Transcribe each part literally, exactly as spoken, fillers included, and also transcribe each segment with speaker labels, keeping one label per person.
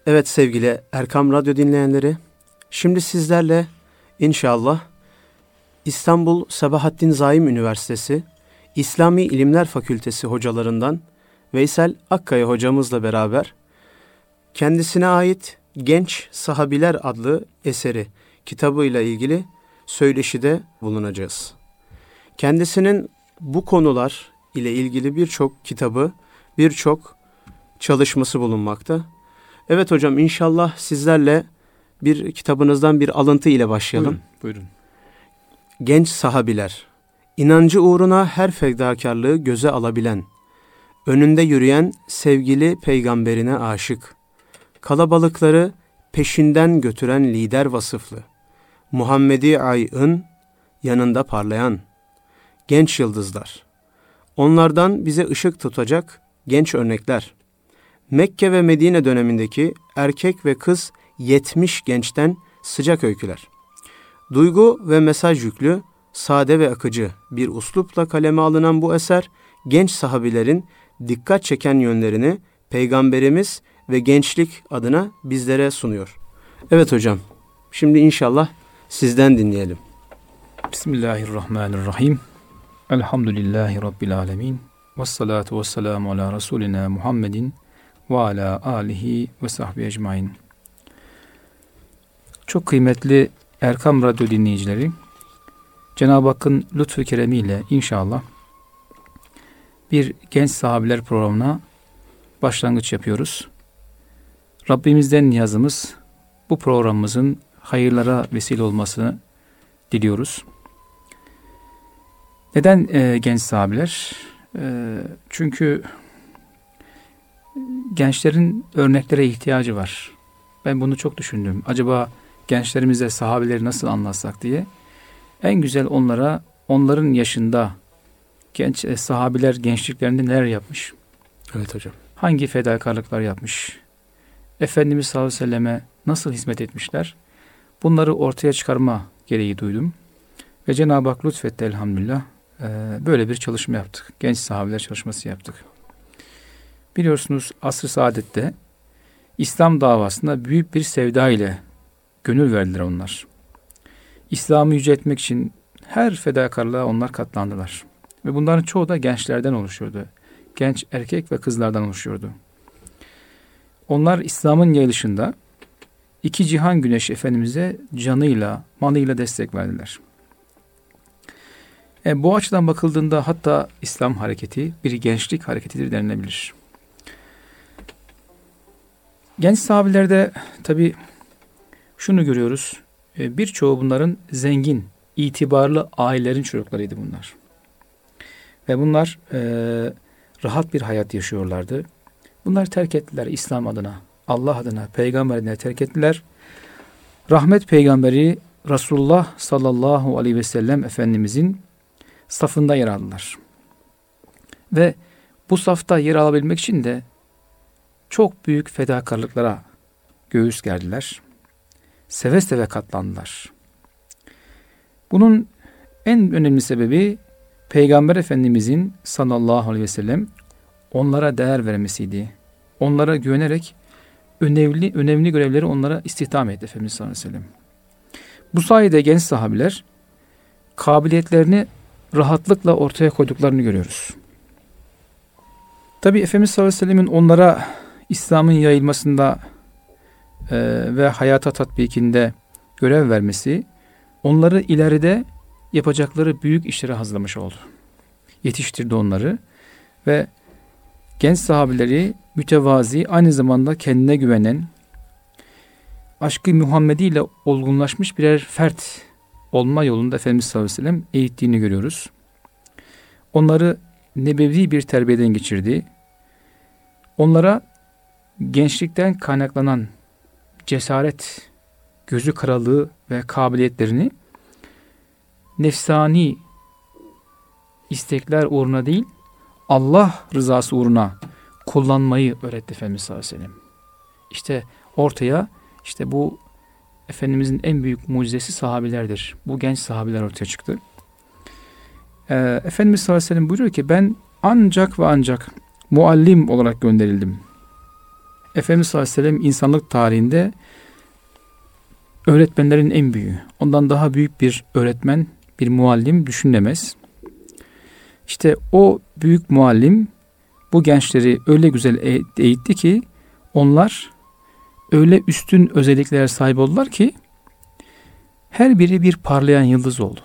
Speaker 1: Evet sevgili Erkam Radyo dinleyenleri, şimdi sizlerle inşallah İstanbul Sabahattin Zaim Üniversitesi İslami İlimler Fakültesi hocalarından Veysel Akkaya hocamızla beraber kendisine ait Genç Sahabiler adlı eseri, kitabıyla ilgili söyleşide bulunacağız. Kendisinin bu konular ile ilgili birçok kitabı, birçok çalışması bulunmakta. Evet hocam, inşallah sizlerle bir kitabınızdan bir alıntı ile başlayalım.
Speaker 2: Buyurun, buyurun.
Speaker 1: Genç sahabiler, inancı uğruna her fedakarlığı göze alabilen, önünde yürüyen sevgili peygamberine aşık, kalabalıkları peşinden götüren lider vasıflı, Muhammedi ayın yanında parlayan genç yıldızlar, onlardan bize ışık tutacak genç örnekler, Mekke ve Medine dönemindeki erkek ve kız yetmiş gençten sıcak öyküler, duygu ve mesaj yüklü, sade ve akıcı bir uslupla kaleme alınan bu eser, genç sahabilerin dikkat çeken yönlerini Peygamberimiz ve gençlik adına bizlere sunuyor. Evet hocam, şimdi inşallah sizden dinleyelim.
Speaker 2: Bismillahirrahmanirrahim. Elhamdülillahi Rabbil alemin. Vessalatu vesselamu ala Resulina Muhammedin ve ala alihi ve sahbihi ecmain. Çok kıymetli Erkam Radyo dinleyicileri, Cenab-ı Hakk'ın lütfu keremiyle inşallah bir genç sahabiler programına başlangıç yapıyoruz. Rabbimizden niyazımız bu programımızın hayırlara vesile olmasını diliyoruz. Neden e, genç sahabiler? E, çünkü gençlerin örneklere ihtiyacı var. Ben bunu çok düşündüm. Acaba gençlerimize sahabeleri nasıl anlatsak diye. En güzel onlara, onların yaşında genç e, sahabiler gençliklerinde neler yapmış?
Speaker 1: Evet hocam.
Speaker 2: Hangi fedakarlıklar yapmış? Efendimiz sallallahu aleyhi ve selleme nasıl hizmet etmişler? Bunları ortaya çıkarma gereği duydum. Ve Cenab-ı Hak lütfetti elhamdülillah. Ee, böyle bir çalışma yaptık. Genç sahabeler çalışması yaptık. Biliyorsunuz asr-ı saadette İslam davasında büyük bir sevda ile gönül verdiler onlar. İslam'ı yüceltmek için her fedakarlığa onlar katlandılar. Ve bunların çoğu da gençlerden oluşuyordu. Genç erkek ve kızlardan oluşuyordu. Onlar İslam'ın yayılışında iki cihan güneşi Efendimiz'e canıyla, malıyla destek verdiler. E, bu açıdan bakıldığında hatta İslam hareketi bir gençlik hareketidir denilebilir. Genç sahabilerde tabii şunu görüyoruz. E, birçoğu bunların zengin, itibarlı ailelerin çocuklarıydı bunlar. Ve bunlar e, rahat bir hayat yaşıyorlardı. Bunlar terk ettiler İslam adına, Allah adına, peygamber adına terk ettiler. Rahmet peygamberi Resulullah sallallahu aleyhi ve sellem Efendimizin safında yer aldılar. Ve bu safta yer alabilmek için de çok büyük fedakarlıklara göğüs gerdiler. Seve seve katlandılar. Bunun en önemli sebebi Peygamber Efendimizin sallallahu aleyhi ve sellem onlara değer vermesiydi. Onlara güvenerek önemli önemli görevleri onlara istihdam etti Efendimiz sallallahu aleyhi ve sellem. Bu sayede genç sahabiler kabiliyetlerini rahatlıkla ortaya koyduklarını görüyoruz. Tabii Efendimiz sallallahu aleyhi ve sellemin onlara İslam'ın yayılmasında e, ve hayata tatbikinde görev vermesi onları ileride yapacakları büyük işlere hazırlamış oldu. Yetiştirdi onları ve genç sahabeleri mütevazi, aynı zamanda kendine güvenen, aşkı Muhammedi ile olgunlaşmış birer fert olma yolunda Efendimiz sallallahu aleyhi ve sellem eğittiğini görüyoruz. Onları nebevi bir terbiyeden geçirdi. Onlara gençlikten kaynaklanan cesaret, gözü karalığı ve kabiliyetlerini nefsani istekler uğruna değil, Allah rızası uğruna kullanmayı öğretti Efendimiz sallallahu aleyhi ve sellem. İşte ortaya işte bu Efendimizin en büyük mucizesi sahabilerdir. Bu genç sahabiler ortaya çıktı. Ee, Efendimiz sallallahu aleyhi ve sellem buyuruyor ki ben ancak ve ancak muallim olarak gönderildim. Efendimiz sallallahu aleyhi ve sellem insanlık tarihinde öğretmenlerin en büyüğü. Ondan daha büyük bir öğretmen, bir muallim düşünülemez. İşte o büyük muallim bu gençleri öyle güzel eğitti ki onlar öyle üstün özelliklere sahip oldular ki her biri bir parlayan yıldız oldu.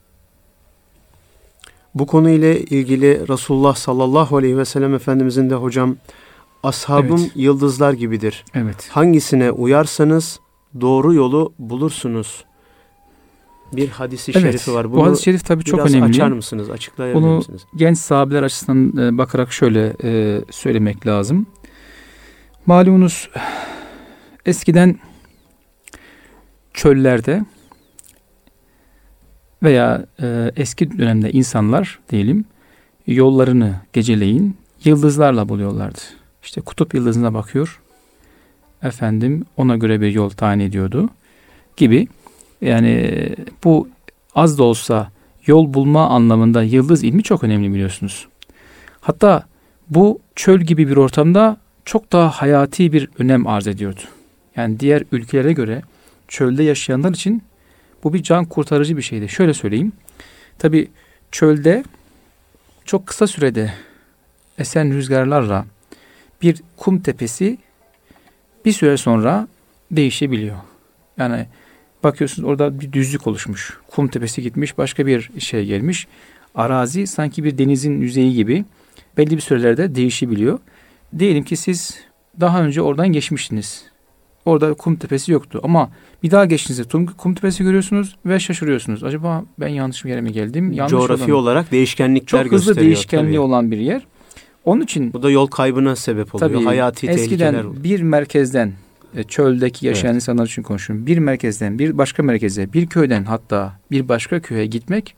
Speaker 1: Bu konuyla ilgili Resulullah sallallahu aleyhi ve sellem Efendimizin de hocam ashabım evet. yıldızlar gibidir.
Speaker 2: Evet.
Speaker 1: Hangisine uyarsanız doğru yolu bulursunuz. Bir hadisi evet. şerifi var. Bunu
Speaker 2: bu hadis-i şerif tabii çok önemli.
Speaker 1: Açar mısınız? Açıklayabilir
Speaker 2: Bunu
Speaker 1: misiniz?
Speaker 2: Genç sahabeler açısından e, bakarak şöyle e, söylemek lazım. Malumunuz eskiden çöllerde veya e, eski dönemde insanlar diyelim yollarını geceleyin yıldızlarla buluyorlardı. İşte kutup yıldızına bakıyor. Efendim ona göre bir yol tayin ediyordu gibi. Yani bu az da olsa yol bulma anlamında yıldız ilmi çok önemli biliyorsunuz. Hatta bu çöl gibi bir ortamda çok daha hayati bir önem arz ediyordu. Yani diğer ülkelere göre çölde yaşayanlar için bu bir can kurtarıcı bir şeydi. Şöyle söyleyeyim. Tabii çölde çok kısa sürede esen rüzgarlarla bir kum tepesi bir süre sonra değişebiliyor. Yani bakıyorsunuz orada bir düzlük oluşmuş. Kum tepesi gitmiş, başka bir şey gelmiş. Arazi sanki bir denizin yüzeyi gibi belli bir sürelerde değişebiliyor. Diyelim ki siz daha önce oradan geçmiştiniz. Orada kum tepesi yoktu ama bir daha geçtiğinizde kum, kum tepesi görüyorsunuz ve şaşırıyorsunuz. Acaba ben yanlış bir yere mi geldim? Yanlış
Speaker 1: Coğrafi olan, olarak değişkenlikler
Speaker 2: çok
Speaker 1: gösteriyor.
Speaker 2: Çok hızlı değişkenliği tabii. olan bir yer. Onun için
Speaker 1: bu da yol kaybına sebep oluyor.
Speaker 2: Tabii,
Speaker 1: hayati tehlikeler oluyor.
Speaker 2: Eskiden bir merkezden çöldeki yaşayan evet. insanlar için konuşuyorum. Bir merkezden bir başka merkeze, bir köyden hatta bir başka köye gitmek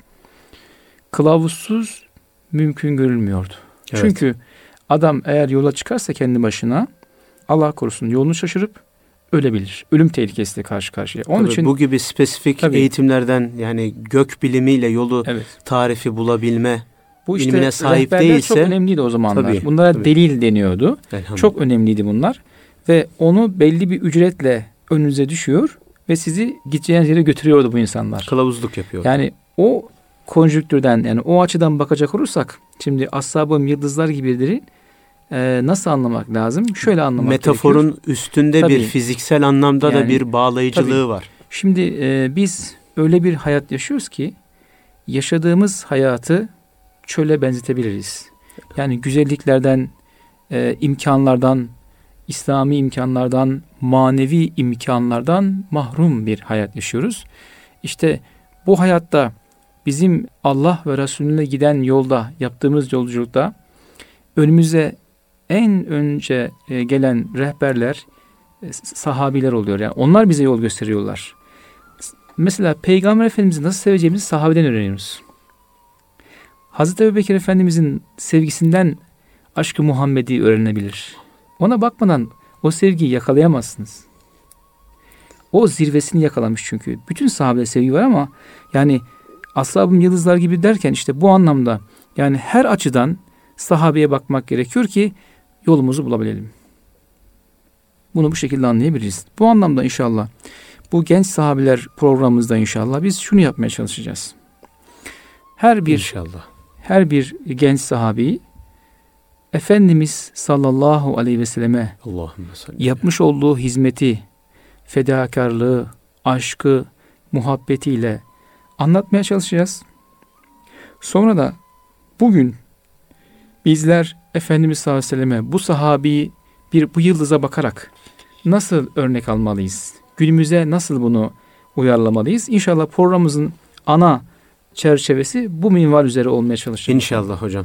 Speaker 2: kılavuzsuz mümkün görülmüyordu. Evet. Çünkü adam eğer yola çıkarsa kendi başına Allah korusun yolunu şaşırıp ölebilir. Ölüm tehlikesiyle karşı karşıya. Onun
Speaker 1: tabii
Speaker 2: için
Speaker 1: bu gibi spesifik tabii, eğitimlerden yani gök bilimiyle yolu evet. tarifi bulabilme bu işte ilmine sahip değilse
Speaker 2: çok önemliydi o zamanlar.
Speaker 1: Tabii,
Speaker 2: Bunlara
Speaker 1: tabii.
Speaker 2: delil deniyordu. Çok önemliydi bunlar. Ve onu belli bir ücretle önünüze düşüyor ve sizi gideceğiniz yere götürüyordu bu insanlar.
Speaker 1: Kılavuzluk yapıyor.
Speaker 2: Yani o konjüktürden yani o açıdan bakacak olursak şimdi ashabım yıldızlar gibidir. Ee, nasıl anlamak lazım? Şöyle anlamak
Speaker 1: Metaforun
Speaker 2: gerekiyor.
Speaker 1: üstünde tabii, bir fiziksel anlamda yani, da bir bağlayıcılığı tabii. var.
Speaker 2: Şimdi e, biz öyle bir hayat yaşıyoruz ki yaşadığımız hayatı çöle benzetebiliriz. Yani güzelliklerden, e, imkanlardan, İslami imkanlardan, manevi imkanlardan mahrum bir hayat yaşıyoruz. İşte bu hayatta bizim Allah ve Resulüne giden yolda, yaptığımız yolculukta önümüze en önce gelen rehberler sahabiler oluyor. Yani onlar bize yol gösteriyorlar. Mesela Peygamber Efendimiz'i nasıl seveceğimizi sahabeden öğreniyoruz. Hazreti Ebubekir Efendimiz'in sevgisinden aşkı Muhammed'i öğrenebilir. Ona bakmadan o sevgiyi yakalayamazsınız. O zirvesini yakalamış çünkü. Bütün sahabede sevgi var ama yani ashab-ım yıldızlar gibi derken işte bu anlamda yani her açıdan sahabeye bakmak gerekiyor ki yolumuzu bulabilelim. Bunu bu şekilde anlayabiliriz. Bu anlamda inşallah bu genç sahabeler programımızda inşallah biz şunu yapmaya çalışacağız. Her bir
Speaker 1: inşallah.
Speaker 2: Her bir genç sahabeyi Efendimiz sallallahu aleyhi ve selleme yapmış olduğu hizmeti, fedakarlığı, aşkı, muhabbetiyle anlatmaya çalışacağız. Sonra da bugün bizler Efendimiz sallallahu aleyhi ve selleme bu sahabeyi bir bu yıldıza bakarak nasıl örnek almalıyız? Günümüze nasıl bunu uyarlamalıyız? İnşallah programımızın ana çerçevesi bu minval üzere olmaya çalışacağız.
Speaker 1: İnşallah hocam.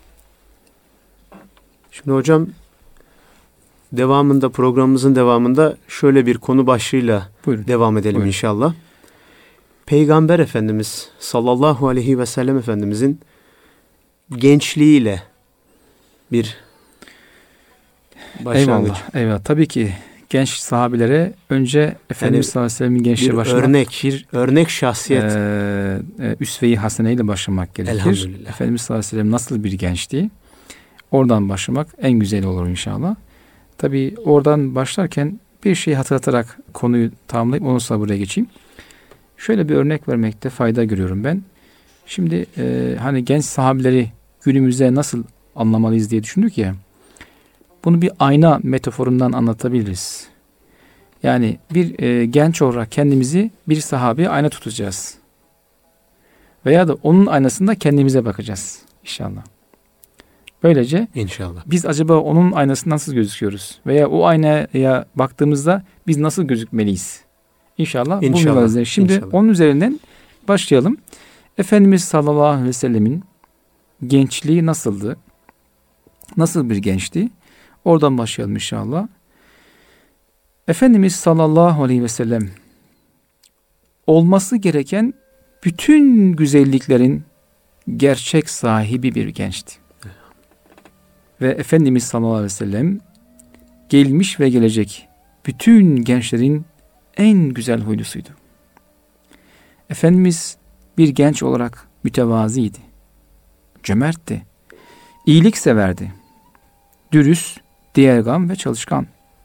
Speaker 1: Şimdi hocam devamında programımızın devamında şöyle bir konu başlığıyla Buyurun. devam edelim Buyurun. inşallah. Peygamber Efendimiz sallallahu aleyhi ve sellem Efendimizin gençliğiyle bir başlangıç.
Speaker 2: Eyvallah, eyvallah. Tabii ki genç sahabilere önce Efendimiz yani, sallallahu aleyhi ve sellem'in gençliği başlamak.
Speaker 1: Örnek, bir örnek şahsiyet.
Speaker 2: E, e, üsve-i hasene ile başlamak gerekir.
Speaker 1: Elhamdülillah.
Speaker 2: Efendimiz sallallahu aleyhi ve sellem nasıl bir gençti? Oradan başlamak en güzel olur inşallah. Tabii oradan başlarken bir şey hatırlatarak konuyu tamamlayıp ondan sonra buraya geçeyim. Şöyle bir örnek vermekte fayda görüyorum ben. Şimdi e, hani genç sahabeleri günümüzde nasıl anlamalıyız diye düşündük ya. Bunu bir ayna metaforundan anlatabiliriz. Yani bir e, genç olarak kendimizi bir sahabeye ayna tutacağız. Veya da onun aynasında kendimize bakacağız inşallah. Böylece
Speaker 1: İnşallah.
Speaker 2: biz acaba onun aynasında nasıl gözüküyoruz? Veya o aynaya baktığımızda biz nasıl gözükmeliyiz? İnşallah.
Speaker 1: İnşallah.
Speaker 2: Bu Şimdi
Speaker 1: İnşallah.
Speaker 2: onun üzerinden başlayalım. Efendimiz sallallahu aleyhi ve sellemin gençliği nasıldı? Nasıl bir gençti? Oradan başlayalım inşallah. Efendimiz sallallahu aleyhi ve sellem olması gereken bütün güzelliklerin gerçek sahibi bir gençti. Ve Efendimiz sallallahu aleyhi ve sellem gelmiş ve gelecek bütün gençlerin en güzel huylusuydu. Efendimiz bir genç olarak mütevaziydi. Cömertti. İyilik severdi. Dürüst, diğergam ve çalışkan.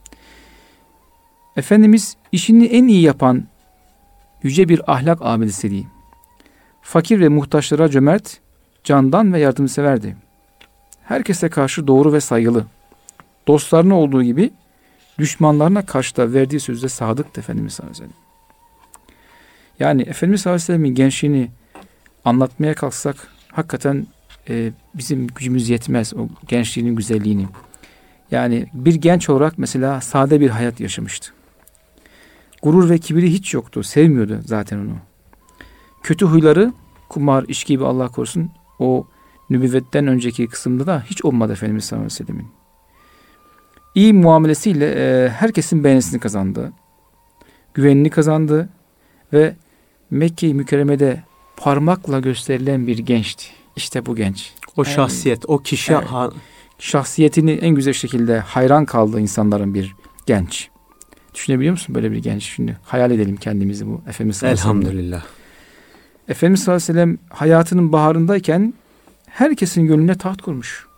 Speaker 2: Efendimiz işini en iyi yapan yüce bir ahlak abidesiydi. Fakir ve muhtaçlara cömert, candan ve yardımseverdi. Herkese karşı doğru ve saygılı. Dostlarına olduğu gibi düşmanlarına karşı da verdiği sözde sadıktı Efendimiz sallallahu aleyhi ve sellem. Yani Efendimiz sallallahu aleyhi ve sellem'in gençliğini anlatmaya kalksak hakikaten e, bizim gücümüz yetmez o gençliğinin güzelliğini. Yani bir genç olarak mesela sade bir hayat yaşamıştı. Gurur ve kibiri hiç yoktu. Sevmiyordu zaten onu. Kötü huyları, kumar, içki gibi Allah korusun, o nübüvvetten önceki kısımda da hiç olmadı Efendimiz sallallahu aleyhi ve sellem'in. İyi muamelesiyle e, herkesin beğenisini kazandı. Güvenini kazandı ve Mekke-i Mükerreme'de parmakla gösterilen bir gençti. İşte bu genç.
Speaker 1: O yani, şahsiyet, o kişi
Speaker 2: evet, ha, şahsiyetini en güzel şekilde hayran kaldığı insanların bir genç. Düşünebiliyor musun böyle bir genç? Şimdi hayal edelim kendimizi bu Efendimiz sallallahu aleyhi ve sellem.
Speaker 1: Elhamdülillah.
Speaker 2: Efendimiz sallallahu aleyhi ve sellem hayatının baharındayken herkesin gönlüne taht kurmuş.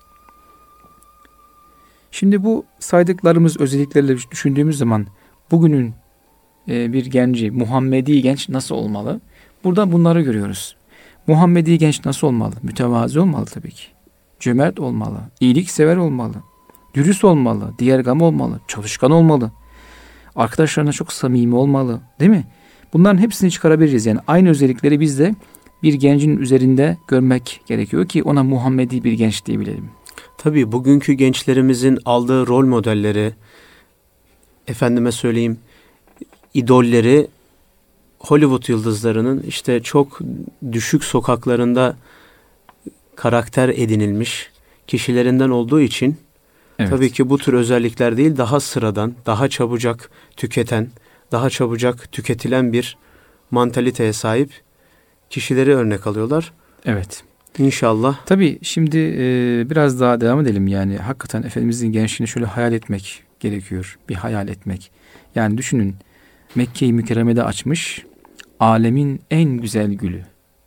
Speaker 2: Şimdi bu saydıklarımız özelliklerle düşündüğümüz zaman bugünün e, bir genci, Muhammedi genç nasıl olmalı? Burada bunları görüyoruz. Muhammedi genç nasıl olmalı? Mütevazi olmalı tabii ki. Cömert olmalı, iyilik sever olmalı, dürüst olmalı, diğergam olmalı, çalışkan olmalı. Arkadaşlarına çok samimi olmalı, değil mi? Bunların hepsini çıkarabiliriz. Yani aynı özellikleri biz de bir gencin üzerinde görmek gerekiyor ki ona Muhammedi bir genç diyebilelim.
Speaker 1: Tabii bugünkü gençlerimizin aldığı rol modelleri, efendime söyleyeyim, idolleri Hollywood yıldızlarının işte çok düşük sokaklarında karakter edinilmiş kişilerinden olduğu için evet, tabii ki bu tür özellikler değil, daha sıradan, daha çabucak tüketen, daha çabucak tüketilen bir mantaliteye sahip kişileri örnek alıyorlar.
Speaker 2: Evet.
Speaker 1: İnşallah.
Speaker 2: Tabii şimdi e, biraz daha devam edelim. Yani hakikaten Efendimizin gençliğini şöyle hayal etmek gerekiyor. Bir hayal etmek. Yani düşünün, Mekke-i Mükerreme'de açmış alemin en güzel gülü.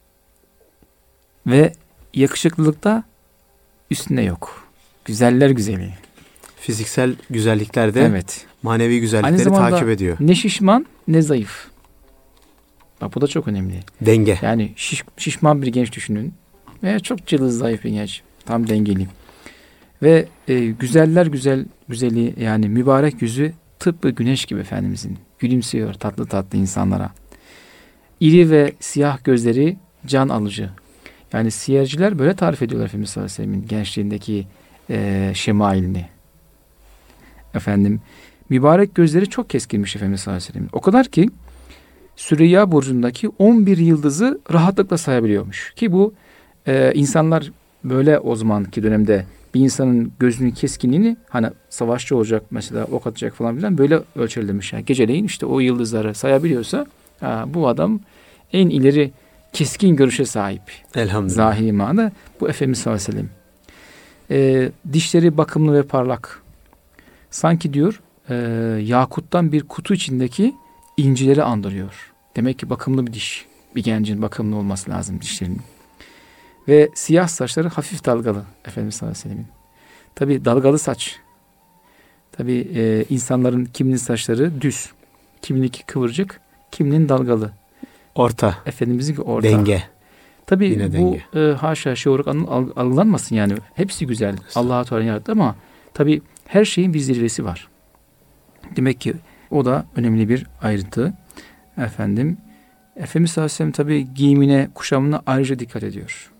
Speaker 2: Ve yakışıklılıkta üstüne yok. Güzeller güzeli.
Speaker 1: Fiziksel güzellikler de evet, manevi güzellikleri takip ediyor.
Speaker 2: Ne şişman ne zayıf. Bak bu da çok önemli.
Speaker 1: Denge.
Speaker 2: Yani şiş, şişman bir genç düşünün. Veya çok cılız zayıf bir genç. Tam dengeli. Ve e, güzeller güzel güzeli, yani mübarek yüzü tıpkı güneş gibi Efendimizin. Gülümsüyor tatlı tatlı insanlara. İri ve siyah gözleri can alıcı. Yani siyerciler böyle tarif ediyorlar Efendimiz sallallahu aleyhi ve sellem'in gençliğindeki e, şemailini. Efendim, mübarek gözleri çok keskinmiş Efendimiz sallallahu aleyhi ve sellem'in. O kadar ki Süreyya burcundaki on bir yıldızı rahatlıkla sayabiliyormuş. Ki bu e, insanlar böyle o zamanki dönemde bir insanın gözünün keskinliğini, hani savaşçı olacak mesela, ok atacak falan filan, böyle ölçerlemiş. Yani geceleyin işte o yıldızları sayabiliyorsa ha, bu adam en ileri keskin görüşe sahip.
Speaker 1: Elhamdülillah.
Speaker 2: Zahiri manada bu Efendimiz sallallahu aleyhi ve sellem. E, dişleri bakımlı ve parlak. Sanki diyor e, yakuttan bir kutu içindeki incileri andırıyor. Demek ki bakımlı bir diş. Bir gencin bakımlı olması lazım dişlerinin. Ve siyah saçları hafif dalgalı Efendimiz sallallahu aleyhi ve sellem'in. Tabii dalgalı saç Tabii e, insanların kiminin saçları düz, kimininki kıvırcık, kiminin dalgalı.
Speaker 1: Orta.
Speaker 2: Efendimizin orta.
Speaker 1: Denge.
Speaker 2: Tabii
Speaker 1: Yine
Speaker 2: bu
Speaker 1: denge.
Speaker 2: E, haşa şey olarak algılanmasın yani. Hepsi güzel. Allah-u Teala yarattı ama tabii her şeyin bir zirvesi var. Demek ki o da önemli bir ayrıntı. Efendim, Efendimiz sallallahu aleyhi ve sellem tabii giyimine, kuşamına ayrıca dikkat ediyor.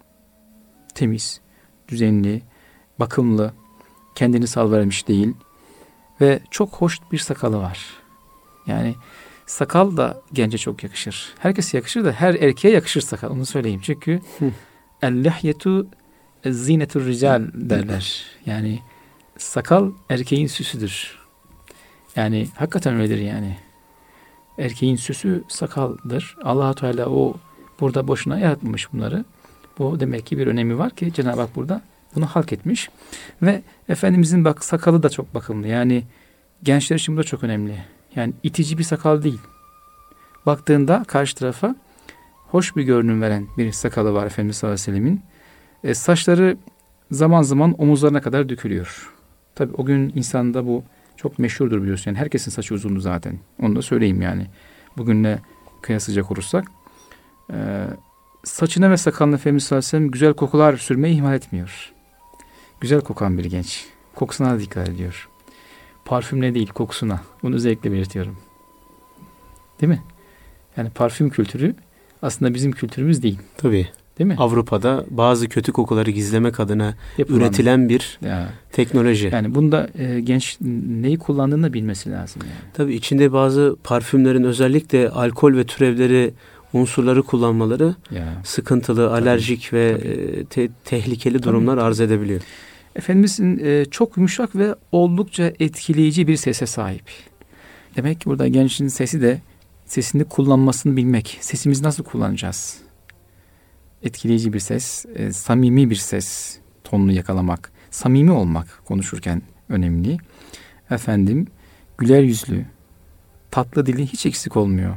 Speaker 2: Temiz, düzenli, bakımlı, kendini salvermiş değil ve çok hoş bir sakalı var. Yani sakal da gence çok yakışır. Herkese yakışır da her erkeğe yakışır sakal, onu söyleyeyim. Çünkü el-lihyetu zinetur rical derler. Yani sakal erkeğin süsüdür. Yani hakikaten öyledir yani. Erkeğin süsü sakaldır. Allah-u Teala o burada boşuna yaratmamış bunları. Bu demek ki bir önemi var ki Cenab-ı Hak burada bunu halk etmiş. Ve Efendimizin bak sakalı da çok bakımlı. Yani gençler için bu da çok önemli. Yani itici bir sakal değil. Baktığında karşı tarafa hoş bir görünüm veren bir sakalı var Efendimiz sallallahu aleyhi ve sellemin. E, saçları zaman zaman omuzlarına kadar dökülüyor. Tabii o gün insanda bu çok meşhurdur biliyorsun. Yani herkesin saçı uzundu zaten. Onu da söyleyeyim yani. Bugünle kıyaslayacak olursak. Ee, saçına ve sakalına Efendimiz sallallahu aleyhi ve sellem güzel kokular sürmeyi ihmal etmiyor. Güzel kokan bir genç. Kokusuna da dikkat ediyor. Parfümle değil, kokusuna. Bunu özellikle belirtiyorum. Değil mi? Yani parfüm kültürü aslında bizim kültürümüz değil.
Speaker 1: Tabii.
Speaker 2: Değil mi?
Speaker 1: Avrupa'da bazı kötü kokuları gizlemek adına
Speaker 2: Yapılan,
Speaker 1: üretilen bir
Speaker 2: ya.
Speaker 1: teknoloji.
Speaker 2: Yani bunda e, genç neyi kullandığını da bilmesi lazım. Yani.
Speaker 1: Tabii içinde bazı parfümlerin özellikle alkol ve türevleri, unsurları kullanmaları ya. sıkıntılı, tabii, alerjik ve tabii. Te- tehlikeli durumlar tabii. arz edebiliyor.
Speaker 2: Efendimizin e, çok yumuşak ve oldukça etkileyici bir sese sahip. Demek ki burada gençin sesi de sesini kullanmasını bilmek. Sesimizi nasıl kullanacağız? Etkileyici bir ses, e, samimi bir ses tonunu yakalamak, samimi olmak konuşurken önemli. Efendim, güler yüzlü, tatlı dili hiç eksik olmuyor.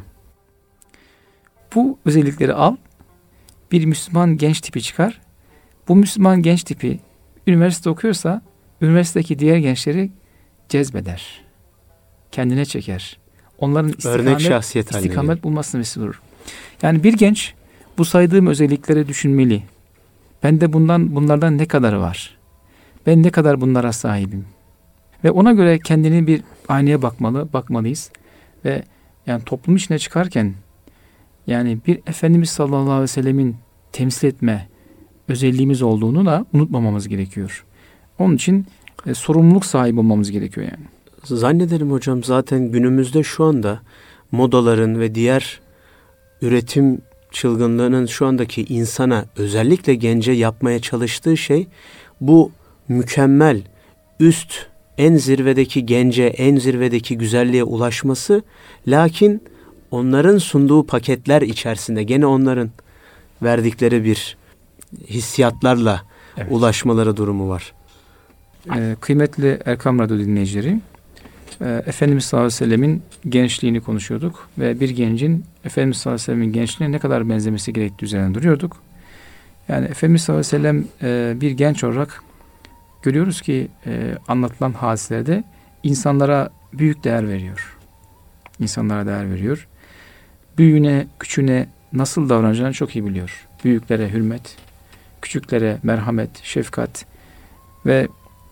Speaker 2: Bu özellikleri al, bir Müslüman genç tipi çıkar. Bu Müslüman genç tipi üniversite okuyorsa, üniversitedeki diğer gençleri cezbeder. Kendine çeker. Onların istikamet, istikamet bulmasını vesile olur. Yani bir genç bu saydığım özellikleri düşünmeli. Ben de bundan bunlardan ne kadar var? Ben ne kadar bunlara sahibim? Ve ona göre kendini bir aynaya bakmalı, bakmalıyız. Ve yani toplum içine çıkarken yani bir Efendimiz sallallahu aleyhi ve sellemin temsil etme özelliğimiz olduğunu da unutmamamız gerekiyor. Onun için e, sorumluluk sahibi olmamız gerekiyor yani.
Speaker 1: Zannederim hocam zaten günümüzde şu anda modaların ve diğer üretim çılgınlığının şu andaki insana özellikle gence yapmaya çalıştığı şey bu mükemmel, üst, en zirvedeki gence, en zirvedeki güzelliğe ulaşması, lakin onların sunduğu paketler içerisinde gene onların verdikleri bir hissiyatlarla evet. ulaşmaları durumu var.
Speaker 2: Ee, kıymetli Erkam Radyo dinleyicileri, e, Efendimiz sallallahu aleyhi ve sellemin gençliğini konuşuyorduk ve bir gencin Efendimiz sallallahu aleyhi ve sellemin gençliğine ne kadar benzemesi gerektiği üzerine duruyorduk. Yani Efendimiz sallallahu aleyhi ve sellem e, bir genç olarak görüyoruz ki e, anlatılan hadiselerde insanlara büyük değer veriyor. İnsanlara değer veriyor. Büyüğüne, küçüğüne nasıl davranacağını çok iyi biliyor. Büyüklere hürmet, küçüklere merhamet, şefkat ve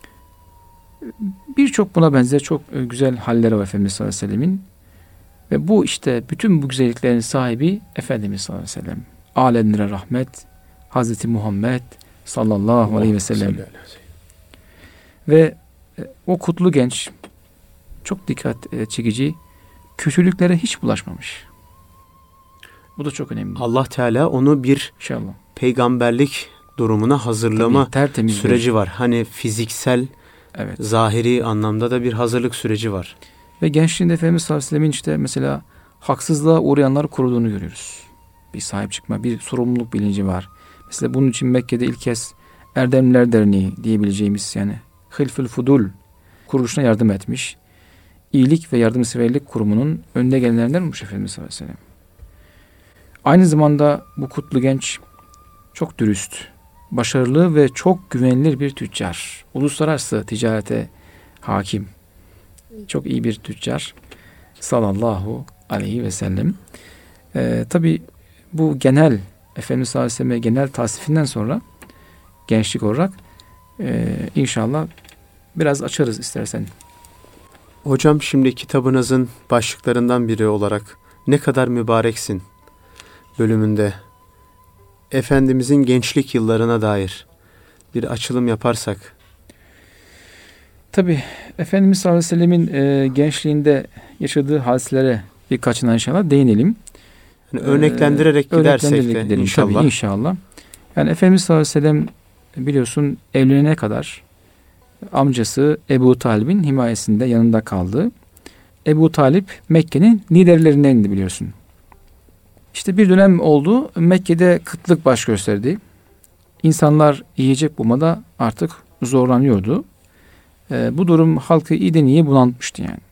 Speaker 2: birçok buna benzer çok güzel halleri var Efendimiz sallallahu aleyhi ve sellemin. Ve bu işte bütün bu güzelliklerin sahibi Efendimiz sallallahu aleyhi ve sellem. Alemlere rahmet, Hazreti Muhammed sallallahu aleyhi ve sellem. Ve o kutlu genç çok dikkat çekici, kötülüklere hiç bulaşmamış. Bu da çok önemli.
Speaker 1: Allah Teala onu bir
Speaker 2: İnşallah.
Speaker 1: peygamberlik durumuna hazırlama
Speaker 2: Tabii,
Speaker 1: süreci var. Hani fiziksel, evet. zahiri anlamda da bir hazırlık süreci var.
Speaker 2: Ve gençliğinde Efendimiz sallallahu aleyhi ve sellem'in işte mesela haksızlığa uğrayanları koruduğunu görüyoruz. Bir sahip çıkma, bir sorumluluk bilinci var. Mesela bunun için Mekke'de ilk kez Erdemliler Derneği diyebileceğimiz yani Hilful Fudul kuruluşuna yardım etmiş. İyilik ve yardımseverlik kurumunun önde gelenlerinden olmuş Efendimiz sallallahu aleyhi ve sellem. Aynı zamanda bu kutlu genç çok dürüst, başarılı ve çok güvenilir bir tüccar. Uluslararası ticarete hakim. Çok iyi bir tüccar. Sallallahu aleyhi ve sellem. Ee, Tabi bu genel Efendimiz sallallahu aleyhi ve sellem'e genel tavsifinden sonra gençlik olarak e, inşallah biraz açarız istersen.
Speaker 1: Hocam şimdi kitabınızın başlıklarından biri olarak ne kadar mübareksin bölümünde Efendimizin gençlik yıllarına dair bir açılım yaparsak.
Speaker 2: Tabi Efendimiz sallallahu aleyhi ve sellemin e, gençliğinde yaşadığı hadiselere birkaçına inşallah değinelim.
Speaker 1: Yani örneklendirerek
Speaker 2: ee,
Speaker 1: gidersek
Speaker 2: örneklendirerek
Speaker 1: de
Speaker 2: gidelim.
Speaker 1: inşallah.
Speaker 2: Tabii, inşallah. Yani Efendimiz sallallahu aleyhi ve sellem biliyorsun evlenene kadar amcası Ebu Talib'in himayesinde yanında kaldı. Ebu Talip Mekke'nin liderlerindendi biliyorsun. İşte bir dönem oldu. Mekke'de kıtlık baş gösterdi. İnsanlar yiyecek bulmada artık zorlanıyordu. Ee, bu durum halkı iyiden iyiye bunaltmıştı yani.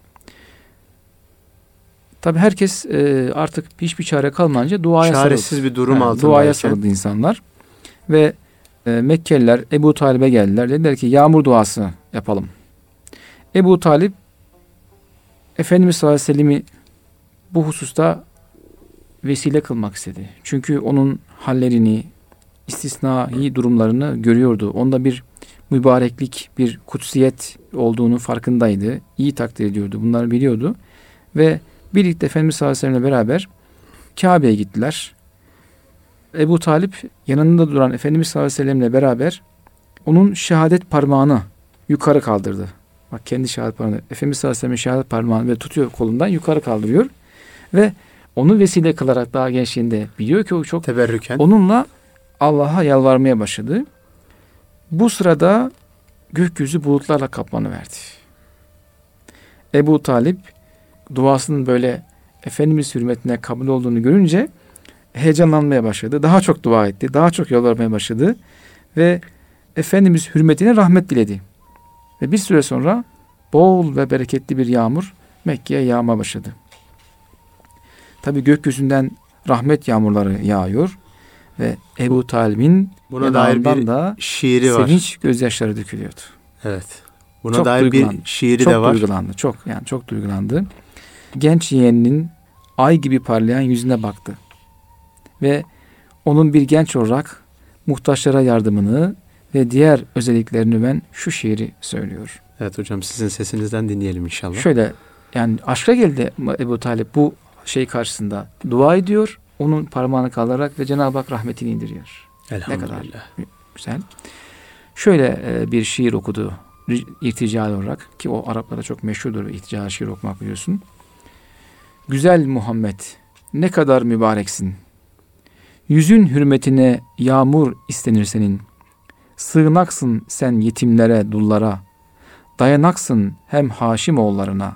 Speaker 2: Tabi herkes e, artık hiçbir çare kalmayınca duaya sarıldı.
Speaker 1: Çaresiz bir durum
Speaker 2: yani,
Speaker 1: altındayken.
Speaker 2: Duaya sarıldı insanlar. Ve e, Mekkeliler Ebu Talib'e geldiler. Dediler ki yağmur duası yapalım. Ebu Talib Efendimiz sallallahu aleyhi ve sellem'i bu hususta vesile kılmak istedi. Çünkü onun hallerini, istisnai durumlarını görüyordu. Onda bir mübareklik, bir kutsiyet olduğunu farkındaydı. İyi takdir ediyordu. Bunları biliyordu. Ve birlikte Efendimiz sallallahu aleyhi ve sellem'le beraber Kabe'ye gittiler. Ebu Talip yanında duran Efendimiz sallallahu aleyhi ve sellem'le beraber onun şehadet parmağını yukarı kaldırdı. Bak kendi şehadet parmağını, Efendimiz sallallahu aleyhi ve sellem'in şehadet parmağını ve tutuyor kolundan yukarı kaldırıyor. Ve onu vesile kılarak daha gençliğinde biliyor ki o çok
Speaker 1: teberrüken
Speaker 2: onunla Allah'a yalvarmaya başladı. Bu sırada gökyüzü bulutlarla kaplanıverdi. Ebu Talip duasının böyle Efendimiz hürmetine kabul olduğunu görünce heyecanlanmaya başladı. Daha çok dua etti. Daha çok yalvarmaya başladı. Ve Efendimiz hürmetine rahmet diledi. Ve bir süre sonra bol ve bereketli bir yağmur Mekke'ye yağmaya başladı. Tabi gökyüzünden rahmet yağmurları yağıyor. Ve Ebu Talib'in
Speaker 1: buna dair bir
Speaker 2: da
Speaker 1: şiiri var.
Speaker 2: Sevinç gözyaşları dökülüyordu.
Speaker 1: Evet. Buna
Speaker 2: çok
Speaker 1: dair bir şiiri
Speaker 2: çok
Speaker 1: de var.
Speaker 2: Çok duygulandı. Çok yani çok duygulandı. Genç yeğeninin ay gibi parlayan yüzüne baktı. Ve onun bir genç olarak muhtaçlara yardımını ve diğer özelliklerini ben şu şiiri söylüyor.
Speaker 1: Evet hocam sizin sesinizden dinleyelim inşallah.
Speaker 2: Şöyle yani aşka geldi Ebu Talip bu şey karşısında dua ediyor. Onun parmağını kaldırarak ve Cenab-ı Hak rahmetini indiriyor.
Speaker 1: Elhamdülillah.
Speaker 2: Ne kadar güzel. Şöyle bir şiir okudu irticali olarak ki o Araplara çok meşhurdur irticali şiir okumak biliyorsun. Güzel Muhammed ne kadar mübareksin. Yüzün hürmetine yağmur istenir senin. Sığınaksın sen yetimlere, dullara. Dayanaksın hem Haşim oğullarına.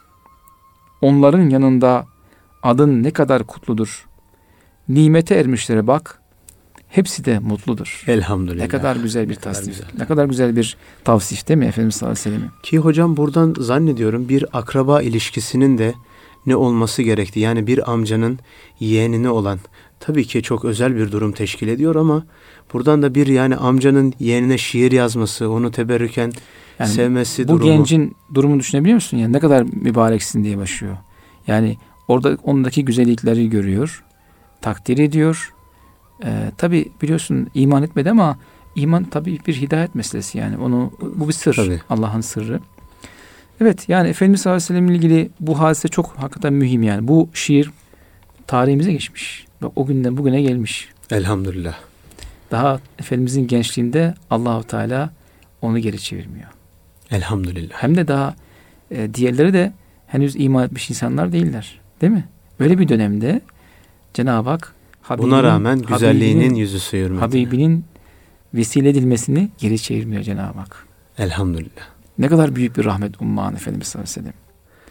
Speaker 2: Onların yanında adın ne kadar kutludur. Nimete ermişlere bak. Hepsi de mutludur.
Speaker 1: Elhamdülillah.
Speaker 2: Ne kadar güzel bir
Speaker 1: ne kadar
Speaker 2: tasnif.
Speaker 1: güzel.
Speaker 2: Ne kadar güzel bir tavsif değil mi Efendimiz sallallahu aleyhi ve sellem?
Speaker 1: Ki hocam buradan zannediyorum bir akraba ilişkisinin de ne olması gerektiği. Yani bir amcanın yeğenine olan tabii ki çok özel bir durum teşkil ediyor ama buradan da bir yani amcanın yeğenine şiir yazması, onu teberrüken yani sevmesi
Speaker 2: bu
Speaker 1: durumu. Bu
Speaker 2: gencin durumunu düşünebiliyor musun? Yani ne kadar mübareksin diye başlıyor. Yani orada ondaki güzellikleri görüyor, takdir ediyor. Ee, tabii biliyorsun iman etmedi ama iman tabii bir hidayet meselesi yani. Onu bu bir sır. Tabii. Allah'ın sırrı. Evet yani Efendimiz sallallahu aleyhi ve sellem ile ilgili bu hadise çok hakikaten mühim yani. Bu şiir tarihimize geçmiş. Bak o günden bugüne gelmiş.
Speaker 1: Elhamdülillah.
Speaker 2: Daha Efendimizin gençliğinde Allahu Teala onu geri çevirmiyor.
Speaker 1: Elhamdülillah.
Speaker 2: Hem de daha e, diğerleri de henüz iman etmiş insanlar değiller. Değil mi? Böyle bir dönemde Cenab-ı Hak Habibinin,
Speaker 1: buna rağmen güzelliğinin
Speaker 2: Habibinin,
Speaker 1: yüzü su hürmetine.
Speaker 2: Habibinin vesile edilmesini geri çevirmiyor Cenab-ı Hak.
Speaker 1: Elhamdülillah.
Speaker 2: Ne kadar büyük bir rahmet umman Efendimiz sallallahu aleyhi ve sellem.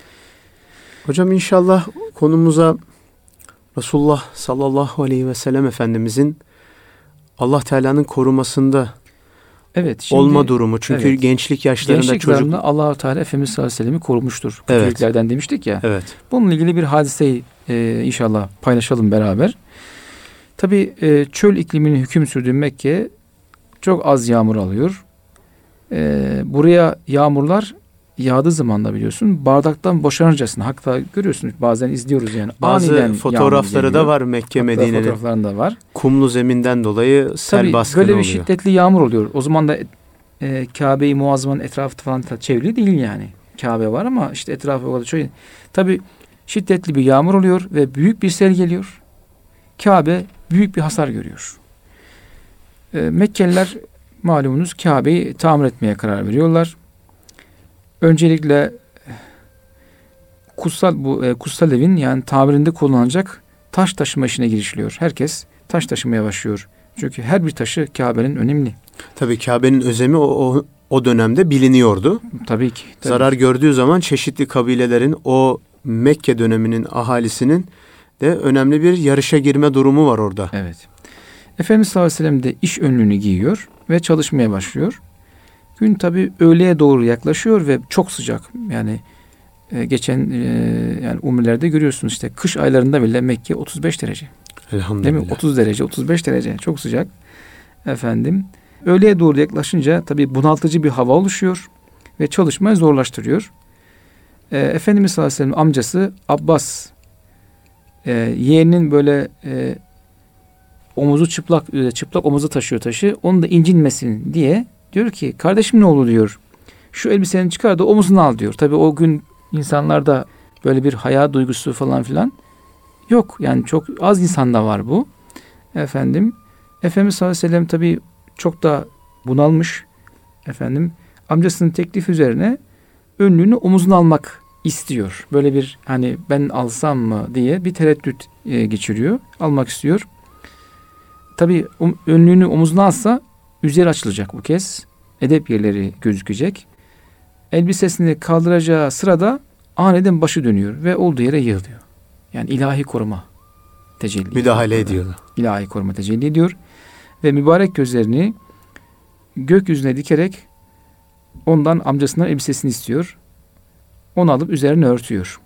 Speaker 1: Hocam inşallah konumuza Resulullah sallallahu aleyhi ve sellem Efendimizin Allah Teala'nın korumasında
Speaker 2: evet, şimdi,
Speaker 1: olma durumu. Çünkü
Speaker 2: evet,
Speaker 1: gençlik yaşlarında
Speaker 2: gençlik
Speaker 1: çocuk...
Speaker 2: Allah-u Teala Efendimiz sallallahu aleyhi ve sellem'i korumuştur.
Speaker 1: Evet.
Speaker 2: Kötülüklerden demiştik ya.
Speaker 1: Evet.
Speaker 2: Bununla ilgili bir hadiseyi e, inşallah paylaşalım beraber. Tabii e, çöl ikliminin hüküm sürdüğü Mekke çok az yağmur alıyor. E, buraya yağmurlar yağdığı zaman da biliyorsun bardaktan boşanırcasına, hatta görüyorsunuz bazen izliyoruz yani.
Speaker 1: Bazı
Speaker 2: Aniden
Speaker 1: fotoğrafları da var Mekke
Speaker 2: hatta
Speaker 1: Medine'nin.
Speaker 2: Fotoğraflarında var.
Speaker 1: Kumlu zeminden dolayı sel
Speaker 2: Tabii,
Speaker 1: baskını
Speaker 2: böyle bir
Speaker 1: oluyor.
Speaker 2: şiddetli yağmur oluyor. O zaman da e, Kabe-i Muazzama'nın etrafı falan çevrili değil yani. Kabe var ama işte etrafı o kadar çok. Tabii şiddetli bir yağmur oluyor ve büyük bir sel geliyor. Kabe büyük bir hasar görüyor. E, Mekkeliler malumunuz Kabe'yi tamir etmeye karar veriyorlar. Öncelikle kutsal bu e, kutsal evin yani tamirinde kullanılacak taş taşıma işine girişiliyor. Herkes taş taşımaya başlıyor. Çünkü her bir taşı Kabe'nin önemli.
Speaker 1: Tabii Kabe'nin özemi o, o, o dönemde biliniyordu.
Speaker 2: Tabii ki. Tabii.
Speaker 1: Zarar gördüğü zaman çeşitli kabilelerin o Mekke döneminin ahalisinin de önemli bir yarışa girme durumu var orada.
Speaker 2: Evet. Efendimiz sallallahu aleyhi ve sellem de iş önlüğünü giyiyor ve çalışmaya başlıyor. Gün tabii öğleye doğru yaklaşıyor ve çok sıcak. Yani e, geçen e, yani umrelerde görüyorsunuz işte kış aylarında bile Mekke otuz beş derece.
Speaker 1: Elhamdülillah.
Speaker 2: Değil mi? otuz derece, otuz beş derece. Çok sıcak. Efendim, öğleye doğru yaklaşınca tabii bunaltıcı bir hava oluşuyor ve çalışmayı zorlaştırıyor. E, Efendimiz sallallahu aleyhi ve sellem amcası Abbas e, yeğeninin böyle e, omuzu çıplak, e, çıplak omuzu taşıyor taşı. Onu da incinmesin diye diyor ki kardeşim ne oldu diyor. Şu elbiseni çıkar da omuzunu al diyor. Tabii o gün insanlarda böyle bir haya duygusu falan filan yok. Yani çok az insanda var bu. Efendim, Efendimiz sallallahu aleyhi ve sellem tabii çok da bunalmış. Efendim, amcasının teklifi üzerine önlüğünü omuzuna almak istiyor. Böyle bir hani ben alsam mı diye bir tereddüt e, geçiriyor. Almak istiyor. Tabii um, önlüğünü omuzuna alsa üzeri açılacak bu kez. Edep yerleri gözükecek. Elbisesini kaldıracağı sırada aniden başı dönüyor ve olduğu yere yığılıyor. Yani ilahi koruma tecelli.
Speaker 1: Müdahale ediyor.
Speaker 2: İlahi koruma tecelli ediyor. Ve mübarek gözlerini gökyüzüne dikerek ondan amcasından elbisesini istiyor. Onu alıp üzerine örtüyor.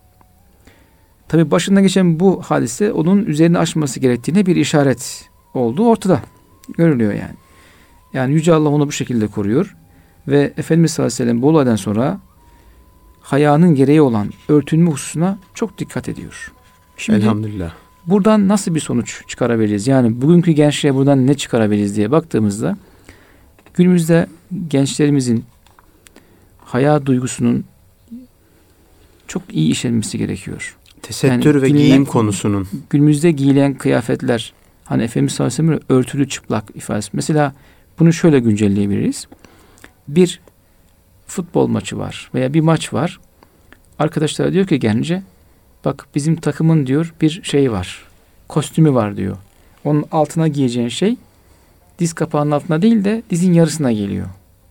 Speaker 2: Tabi başından geçen bu hadise onun üzerini açması gerektiğine bir işaret olduğu ortada. Görülüyor yani. Yani Yüce Allah onu bu şekilde koruyor. Ve Efendimiz sallallahu aleyhi ve sellem bu olaydan sonra hayanın gereği olan örtünme hususuna çok dikkat ediyor. Şimdi
Speaker 1: Elhamdülillah.
Speaker 2: buradan nasıl bir sonuç çıkarabiliriz? Yani bugünkü gençliğe buradan ne çıkarabiliriz diye baktığımızda günümüzde gençlerimizin haya duygusunun çok iyi işlenmesi gerekiyor.
Speaker 1: Tesettür
Speaker 2: yani
Speaker 1: ve
Speaker 2: giyinen,
Speaker 1: giyim konusunun.
Speaker 2: Günümüzde giyilen kıyafetler hani Efendimiz sallallahu aleyhi ve sellem örtülü çıplak ifadesi. Mesela bunu şöyle güncelleyebiliriz. Bir futbol maçı var veya bir maç var. Arkadaşlar diyor ki gence bak bizim takımın diyor bir şey var. Kostümü var diyor. Onun altına giyeceğin şey diz kapağının altına değil de dizin yarısına geliyor.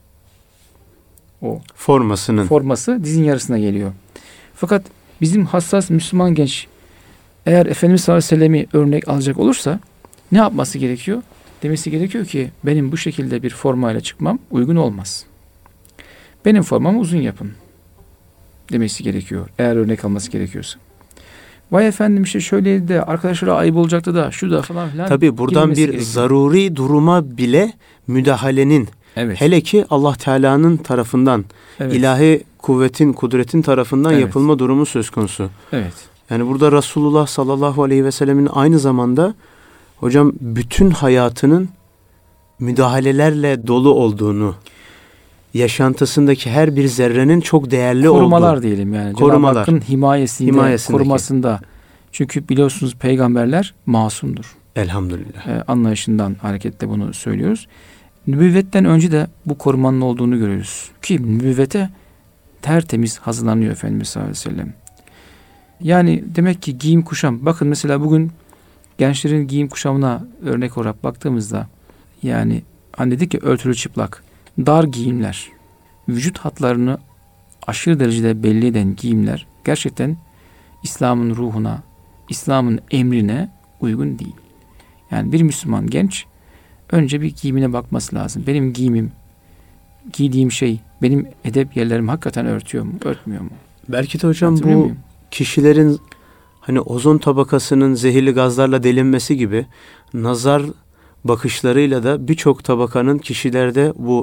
Speaker 2: O
Speaker 1: Formasının.
Speaker 2: forması dizin yarısına geliyor. Fakat bizim hassas Müslüman genç eğer Efendimiz sallallahu aleyhi ve sellem'i örnek alacak olursa ne yapması gerekiyor? Demesi gerekiyor ki benim bu şekilde bir formayla çıkmam uygun olmaz. Benim formamı uzun yapın demesi gerekiyor. Eğer örnek alması gerekiyorsa. Vay efendim işte şöyleydi de arkadaşlara ayıp olacaktı da şu da falan filan.
Speaker 1: Tabii buradan bir
Speaker 2: gerekiyor.
Speaker 1: zaruri duruma bile müdahalenin
Speaker 2: Evet.
Speaker 1: hele ki Allah Teala'nın tarafından
Speaker 2: Evet.
Speaker 1: ilahi kuvvetin, kudretin tarafından
Speaker 2: Evet.
Speaker 1: yapılma durumu söz konusu.
Speaker 2: Evet.
Speaker 1: Yani burada Resulullah sallallahu aleyhi ve sellemin aynı zamanda hocam bütün hayatının müdahalelerle dolu olduğunu, yaşantısındaki her bir zerrenin çok değerli
Speaker 2: Korumalar
Speaker 1: olduğu.
Speaker 2: diyelim yani.
Speaker 1: Korumalar.
Speaker 2: Cenab-ı Hakk'ın himayesinde,
Speaker 1: Himayesindeki.
Speaker 2: korumasında. Çünkü biliyorsunuz peygamberler masumdur.
Speaker 1: Elhamdülillah.
Speaker 2: Ee, anlayışından hareketle bunu söylüyoruz. Nübüvvetten önce de bu korumanın olduğunu görüyoruz. Ki nübüvvete tertemiz hazırlanıyor Efendimiz sallallahu aleyhi ve sellem. Yani demek ki giyim kuşam. Bakın mesela bugün gençlerin giyim kuşamına örnek olarak baktığımızda yani hani dedik ki örtülü çıplak, dar giyimler, vücut hatlarını aşırı derecede belli eden giyimler gerçekten İslam'ın ruhuna, İslam'ın emrine uygun değil. Yani bir Müslüman genç önce bir giyimine bakması lazım. Benim giyimim, giydiğim şey benim edep yerlerimi hakikaten örtüyor mu, örtmüyor mu?
Speaker 1: Belki de hocam bu
Speaker 2: Hatırlıyor muyum?
Speaker 1: kişilerin hani ozon tabakasının zehirli gazlarla delinmesi gibi nazar bakışlarıyla da birçok tabakanın kişilerde bu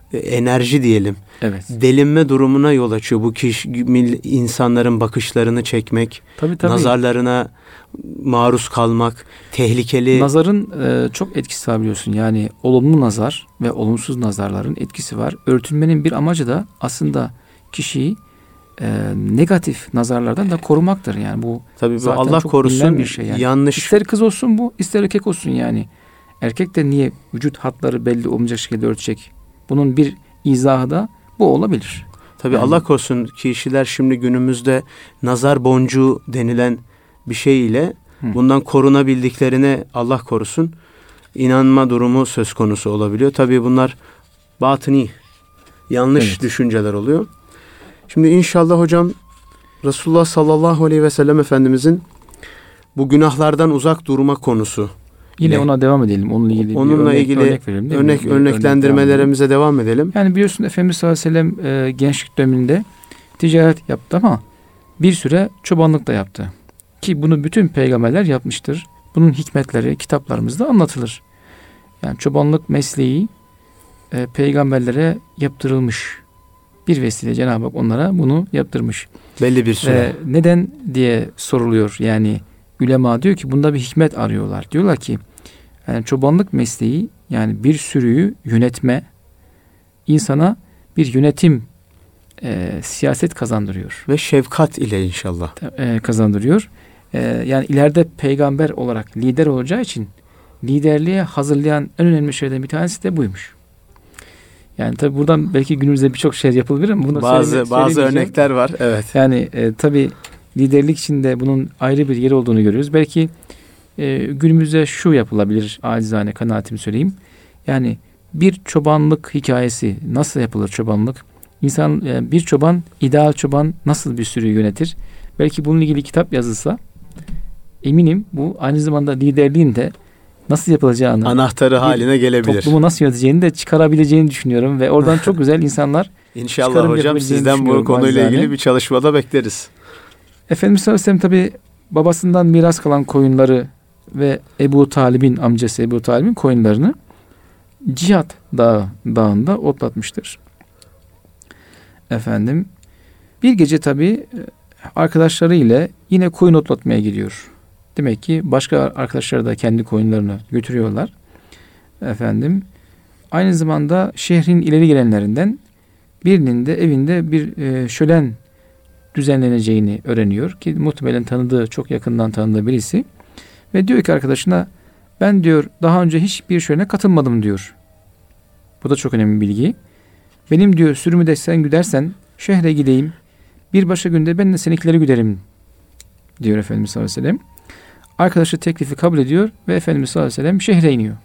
Speaker 1: enerji diyelim.
Speaker 2: Evet.
Speaker 1: Delinme durumuna yol açıyor. Bu kişi insanların bakışlarını çekmek,
Speaker 2: tabii, tabii.
Speaker 1: nazarlarına maruz kalmak tehlikeli.
Speaker 2: Nazarın e, çok etkisi var biliyorsun. Yani olumlu nazar ve olumsuz nazarların etkisi var. Örtünmenin bir amacı da aslında kişiyi e, negatif nazarlardan da korumaktır. Yani bu
Speaker 1: tabii
Speaker 2: zaten
Speaker 1: Allah
Speaker 2: çok
Speaker 1: korusun
Speaker 2: bilinen bir şey yani.
Speaker 1: Yanlış.
Speaker 2: İster kız olsun bu, ister erkek olsun yani. Erkek de niye vücut hatları belli olmayacak şekilde örtecek? Bunun bir izahı da bu olabilir.
Speaker 1: Tabii yani, Allah korusun kişiler şimdi günümüzde nazar boncuğu denilen bir şey ile Hı. bundan korunabildiklerine Allah korusun inanma durumu söz konusu olabiliyor. Tabii bunlar batıni, yanlış evet. düşünceler oluyor. Şimdi inşallah hocam Resulullah sallallahu aleyhi ve sellem Efendimizin bu günahlardan uzak durma konusu.
Speaker 2: Yine ile, ona devam edelim. Onunla ilgili
Speaker 1: onunla
Speaker 2: bir örnek,
Speaker 1: ilgili
Speaker 2: örnek verelim. Değil
Speaker 1: örnek,
Speaker 2: mi?
Speaker 1: örneklendirmelerimize devam edelim.
Speaker 2: Yani biliyorsun Efendimiz sallallahu aleyhi ve sellem e, gençlik döneminde ticaret yaptı ama bir süre çobanlık da yaptı. Ki bunu bütün peygamberler yapmıştır. Bunun hikmetleri kitaplarımızda anlatılır. Yani çobanlık mesleği e, peygamberlere yaptırılmış. Bir vesile Cenab-ı Hak onlara bunu yaptırmış.
Speaker 1: Belli bir süre.
Speaker 2: E, neden diye soruluyor. Yani ulema diyor ki bunda bir hikmet arıyorlar. Diyorlar ki yani çobanlık mesleği yani bir sürüyü yönetme insana bir yönetim e, siyaset kazandırıyor.
Speaker 1: Ve şefkat ile inşallah.
Speaker 2: E, kazandırıyor. E, yani ileride peygamber olarak lider olacağı için liderliğe hazırlayan en önemli şeylerden bir tanesi de buymuş. Yani tabi buradan belki günümüzde birçok şey yapılabilir ama bunu
Speaker 1: bazı
Speaker 2: söyle,
Speaker 1: bazı örnekler var. Evet.
Speaker 2: Yani e, tabi liderlik içinde bunun ayrı bir yeri olduğunu görüyoruz. Belki e, günümüzde şu yapılabilir, acizane kanaatimi söyleyeyim. Yani bir çobanlık hikayesi, nasıl yapılır çobanlık? İnsan e, bir çoban, ideal çoban nasıl bir sürüyü yönetir? Belki bununla ilgili kitap yazılsa, eminim bu aynı zamanda liderliğin de nasıl yapılacağını,
Speaker 1: anahtarı haline gelebilir.
Speaker 2: Toplumu nasıl yöneteceğini de çıkarabileceğini düşünüyorum ve oradan çok güzel insanlar
Speaker 1: İnşallah hocam sizden bu konuyla acizane. ilgili bir çalışmada bekleriz.
Speaker 2: Efendimiz sallallahu aleyhi ve sellem tabi babasından miras kalan koyunları ve Ebu Talib'in amcası Ebu Talib'in koyunlarını Cihat Dağı, dağında otlatmıştır. Efendim bir gece tabi arkadaşları ile yine koyun otlatmaya gidiyor. Demek ki başka arkadaşlar da kendi koyunlarını götürüyorlar. Efendim aynı zamanda şehrin ileri gelenlerinden birinin de evinde bir e, şölen düzenleneceğini öğreniyor ki muhtemelen tanıdığı, çok yakından tanıdığı birisi. Ve diyor ki arkadaşına ben diyor daha önce hiçbir şölene katılmadım diyor. Bu da çok önemli bir bilgi. Benim diyor sürümü de sen güdersen şehre gideyim. Bir başka günde ben de seninkileri güderim diyor Efendimiz sallallahu aleyhi ve sellem. Arkadaşı teklifi kabul ediyor ve Efendimiz sallallahu aleyhi ve sellem şehre iniyor.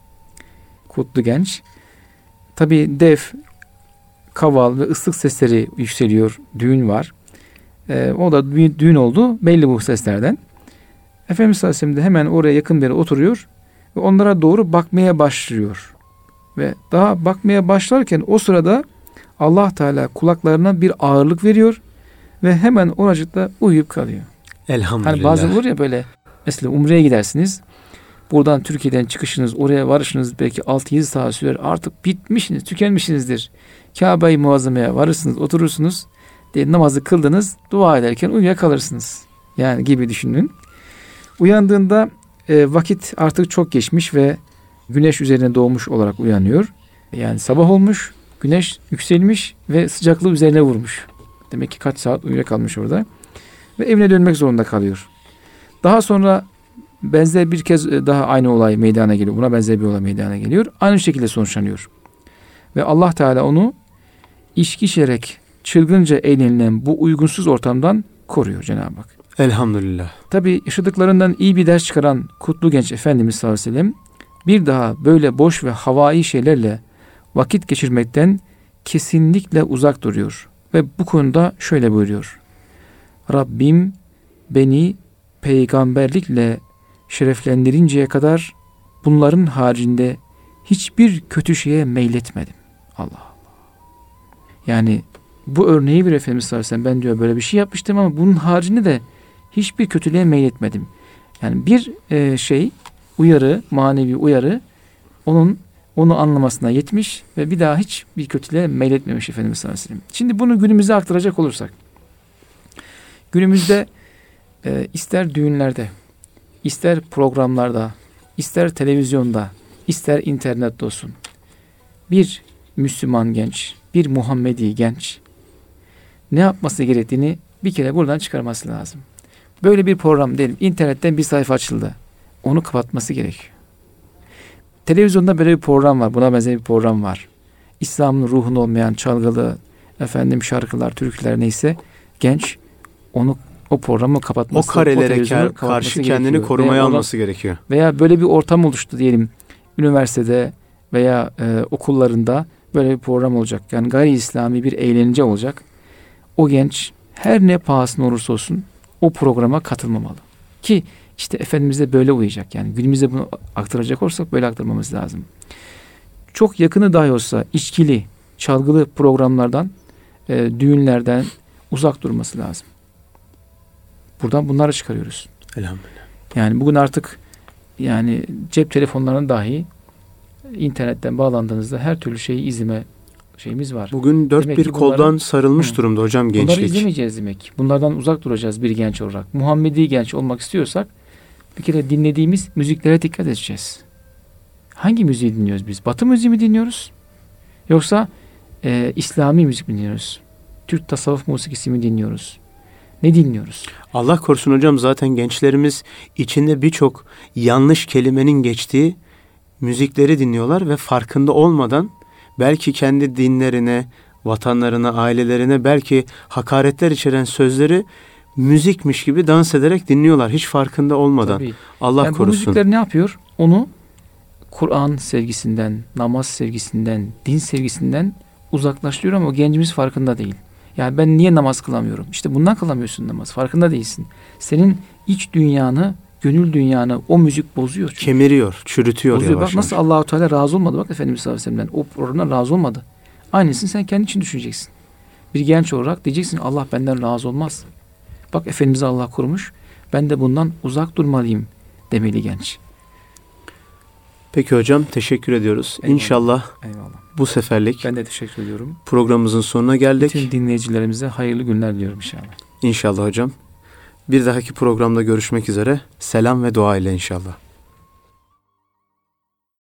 Speaker 2: Kutlu genç. Tabi dev, kaval ve ıslık sesleri yükseliyor. Düğün var. Ee, o da düğün oldu. Belli bu seslerden. Efendimiz sallallahu aleyhi ve sellem de hemen oraya yakın bir yere oturuyor ve onlara doğru bakmaya başlıyor. Ve daha bakmaya başlarken o sırada Allah Teala kulaklarına bir ağırlık veriyor ve hemen oracıkta uyuyup kalıyor.
Speaker 1: Elhamdülillah.
Speaker 2: Hani bazen olur ya böyle mesela Umre'ye gidersiniz. Buradan Türkiye'den çıkışınız, oraya varışınız belki altı yedi saat sürer. Artık bitmişsiniz, tükenmişsinizdir. Kabe-i Muazzama'ya varırsınız, oturursunuz. Diye namazı kıldınız, dua ederken uyuyakalırsınız. Yani gibi düşünün. Uyandığında e, vakit artık çok geçmiş ve güneş üzerine doğmuş olarak uyanıyor. Yani sabah olmuş, güneş yükselmiş ve sıcaklığı üzerine vurmuş. Demek ki kaç saat uyuyakalmış orada. Ve evine dönmek zorunda kalıyor. Daha sonra benzer bir kez daha aynı olay meydana geliyor. Buna benzer bir olay meydana geliyor. Aynı şekilde sonuçlanıyor. Ve Allah Teala onu içki içerek çılgınca eğlenilen bu uygunsuz ortamdan koruyor Cenab-ı Hak.
Speaker 1: Elhamdülillah.
Speaker 2: Tabi yaşadıklarından iyi bir ders çıkaran kutlu genç Efendimiz sallallahu aleyhi ve sellem bir daha böyle boş ve havai şeylerle vakit geçirmekten kesinlikle uzak duruyor. Ve bu konuda şöyle buyuruyor. Rabbim beni peygamberlikle şereflendirinceye kadar bunların haricinde hiçbir kötü şeye meyletmedim. Allah Allah. Yani bu örneği bir Efendimiz sallallahu aleyhi ve sellem ben diyor böyle bir şey yapmıştım ama bunun haricinde de hiçbir kötülüğe meyletmedim. Yani bir e, şey uyarı, manevi uyarı onun onu anlamasına yetmiş ve bir daha hiç bir kötülüğe meyletmemiş Efendimiz sallallahu aleyhi ve sellem. Şimdi bunu günümüze aktaracak olursak, günümüzde e, ister düğünlerde, ister programlarda, ister televizyonda, ister internette olsun, bir Müslüman genç, bir Muhammedi genç ne yapması gerektiğini bir kere buradan çıkarması lazım. Böyle bir program diyelim, internetten bir sayfa açıldı, onu kapatması gerekiyor. Televizyonda böyle bir program var, buna benzer bir program var. İslam'ın ruhunu olmayan çalgılı, efendim şarkılar, türküler neyse, genç onu o programı kapatması,
Speaker 1: o karelere
Speaker 2: o
Speaker 1: karşı kendini korumaya veya alması ona, gerekiyor.
Speaker 2: Veya böyle bir ortam oluştu diyelim, üniversitede veya e, okullarında böyle bir program olacak. Yani gayri İslami bir eğlence olacak. O genç her ne pahasına olursa olsun o programa katılmamalı. Ki işte Efendimiz de böyle uyacak. Yani günümüzde bunu aktaracak olursak böyle aktarmamız lazım. Çok yakını dahi olsa içkili, çalgılı programlardan, e, düğünlerden uzak durması lazım. Buradan bunları çıkarıyoruz.
Speaker 1: Elhamdülillah.
Speaker 2: Yani bugün artık yani cep telefonlarının dahi internetten bağlandığınızda her türlü şeyi izleme şeyimiz var.
Speaker 1: Bugün dört demek bir koldan bunları, sarılmış hı, durumda hocam gençlik.
Speaker 2: Bunları izlemeyeceğiz demek. Bunlardan uzak duracağız bir genç olarak. Muhammedi genç olmak istiyorsak bir kere dinlediğimiz müziklere dikkat edeceğiz. Hangi müziği dinliyoruz biz? Batı müziği mi dinliyoruz? Yoksa e, İslami müzik mi dinliyoruz? Türk tasavvuf musikisi mi dinliyoruz? Ne dinliyoruz?
Speaker 1: Allah korusun hocam, zaten gençlerimiz içinde birçok yanlış kelimenin geçtiği müzikleri dinliyorlar ve farkında olmadan belki kendi dinlerine, vatanlarına, ailelerine belki hakaretler içeren sözleri müzikmiş gibi dans ederek dinliyorlar hiç farkında olmadan. Tabii. Allah yani korusun.
Speaker 2: Bu müzikler ne yapıyor? Onu Kur'an sevgisinden, namaz sevgisinden, din sevgisinden uzaklaştırıyor ama o gencimiz farkında değil. Yani ben niye namaz kılamıyorum? İşte bundan kılamıyorsun namaz. Farkında değilsin. Senin iç dünyanı, gönül dünyanı o müzik bozuyor. Çünkü.
Speaker 1: Kemiriyor, çürütüyor.
Speaker 2: Bozuyor. Bak nasıl Allah-u Teala razı olmadı. Bak Efendimiz sallallahu aleyhi ve sellem'den. O programdan razı olmadı. Aynısını sen kendi için düşüneceksin. Bir genç olarak diyeceksin Allah benden razı olmaz. Bak Efendimiz'i Allah korumuş. Ben de bundan uzak durmalıyım demeli genç.
Speaker 1: Peki hocam, teşekkür ediyoruz. Eyvallah. İnşallah Eyvallah. Bu seferlik
Speaker 2: ben de teşekkür ediyorum.
Speaker 1: Programımızın sonuna geldik.
Speaker 2: Bütün dinleyicilerimize hayırlı günler diliyorum inşallah.
Speaker 1: İnşallah hocam. Bir dahaki programda görüşmek üzere. Selam ve dua ile inşallah.